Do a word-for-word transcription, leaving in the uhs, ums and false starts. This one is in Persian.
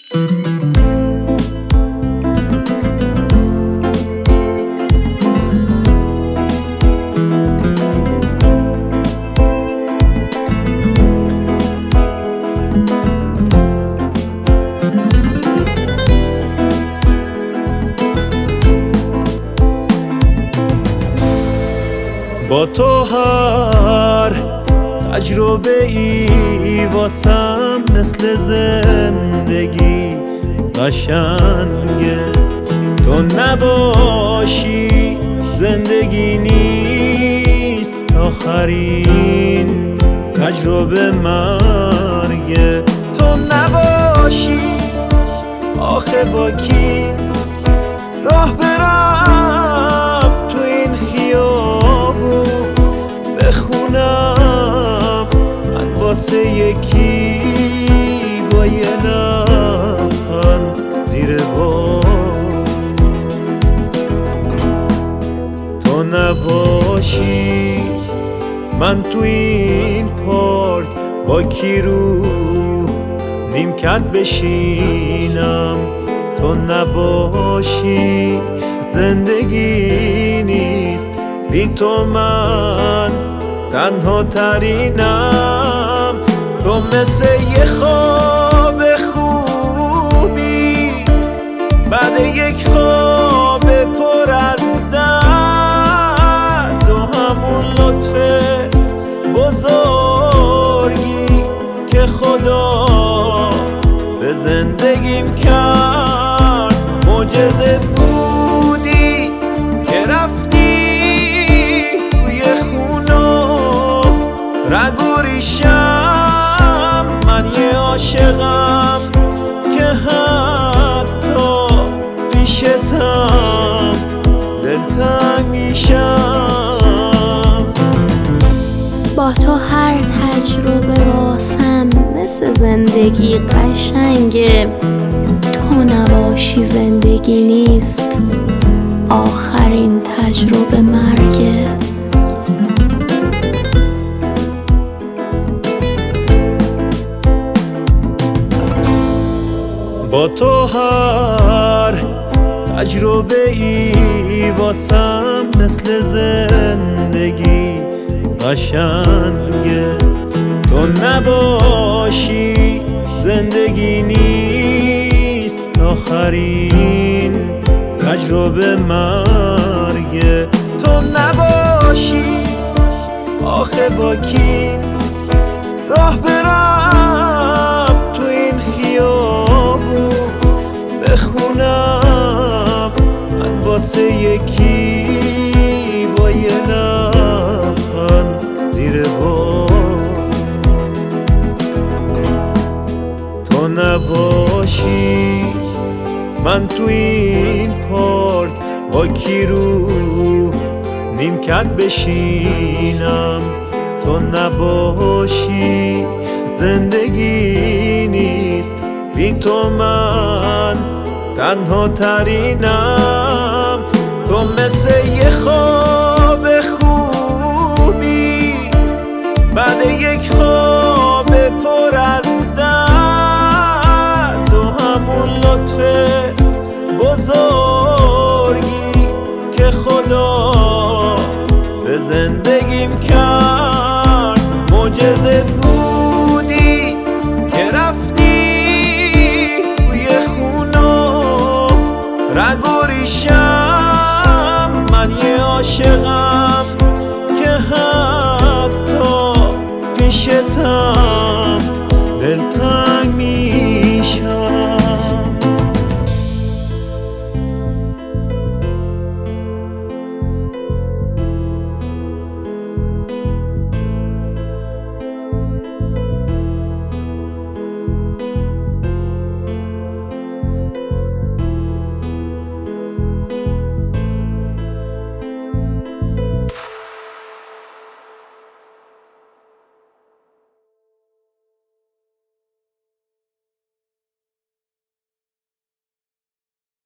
با تو هر تجربه ای واسم مثل زندگی قشنگه. تو نباشی زندگی نیست، آخرین تجربه مرگه. تو نباشی آخه با کی راه برم تو این خیابون، بخونم من واسه یکی با یه لبخند زیر بام. تو نباشی من تو این پارک با کی رو نیمکت بشینم. تو نباشی زندگی نیست، بی تو من تنها ترینم. تو مثل یه خواب خوبی بعد یک خواب پر از درد. تو همون لطف بزرگی که خدا به زندگیم کرد، معجزه بودی که رفتی توی خونو رگ و ریشم. من یه عاشقم که حتی پیشتم دلتنگ میشم. با تو هر تجربه واسم مثل زندگی قشنگه. تو نباشی زندگی نیست، آخرین تجربه مرگه. با تو هر تجربه ای واسم مثل زندگی قشنگه. تو نباشی زندگی نیست، آخرین تجربه مرگه. تو نباشی آخه با کی راه برم تو این خیابون، بخونم من واسه یکی با یه لبخند زیر بام. تو نباشی من تو این پارک با کی رو نیمکت بشینم. تو نباشی زندگی نیست، بی تو من تنها ترینم. تو مثل یه خواب خوبی بعد یک خواب پر از درد. تو همون لطف بزرگی که خدا به زندگیم کرد، معجزه بودی که رفتی توی خونو رگ و ریشم. من یه عاشقم که حتی پیشتم